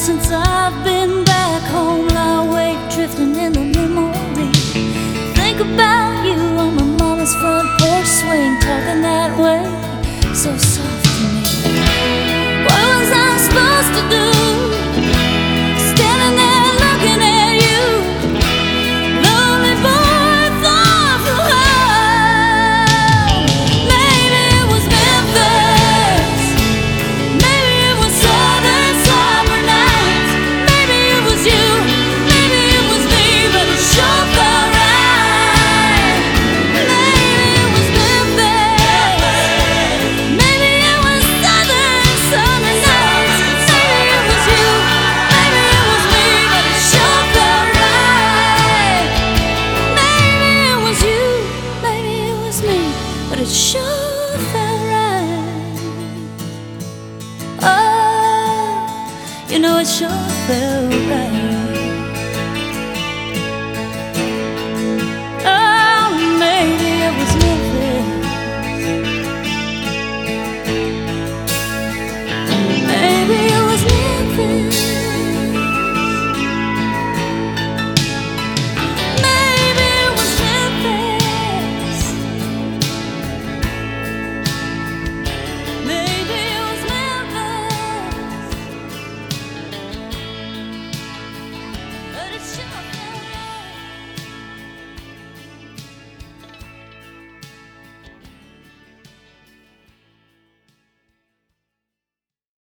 since I've been back home, lie awake drifting in the memory. Think about you on my mama's front porch swing, talking that way, so soft to me. What was I supposed to do? Standing there looking at you, lonely boy far from home. Maybe it was Memphis, maybe it was southern summer nights, maybe it was you, maybe it was me, but it sure felt right. Maybe it was Memphis, maybe it was southern summer nights, maybe it was you, maybe it was me, but it sure felt right. Maybe it was you, maybe it was me, but it sure felt right. Oh, you know it sure felt right.